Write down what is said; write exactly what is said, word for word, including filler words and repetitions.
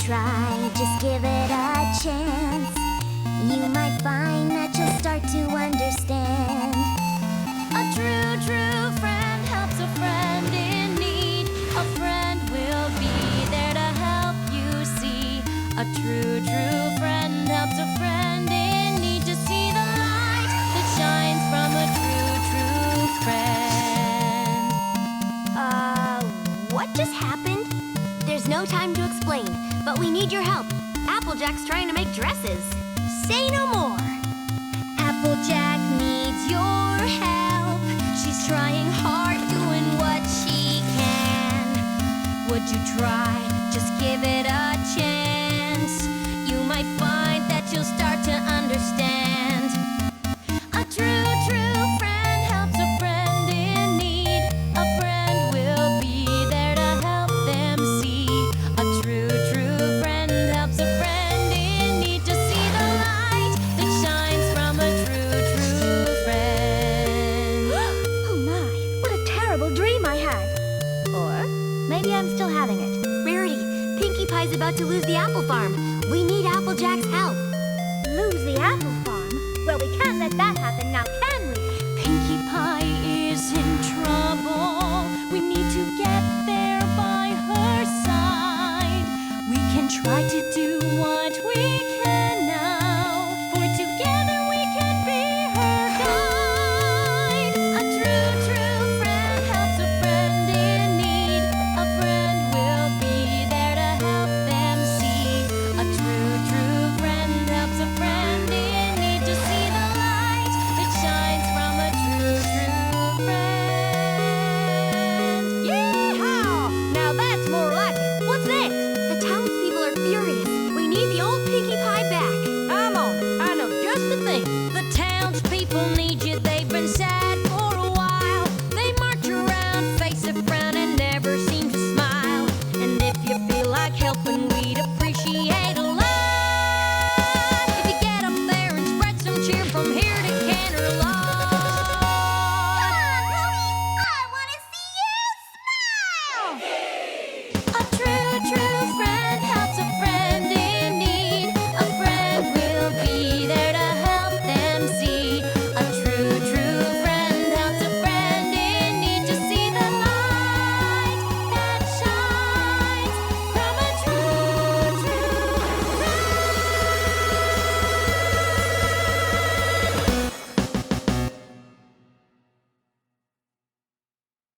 try, just give it a chance. You might find that you'll start to understand. A true, true friend helps a friend in need. A friend will be there to help you see. A true, true friend helps a friend in need to see the light that shines from a true, true friend. Uh, what just happened? There's no time to explain, but we need your help. Applejack's trying to make dresses. Say no more. Applejack needs your help. She's trying hard, doing what she can. Would you try? Just give it a chance. You might find that you'll start to understand. A true, true friend helps a friend in need. A friend will be there to help them see. A true, true friend helps a friend in need to see the light that shines from a true, true friend. Oh my, what a terrible dream I had. Or maybe I'm still having it. Rarity, Pinkie Pie's about to lose the apple farm. We need Applejack's help. Lose the apple farm? Well, we can't let that happen now, can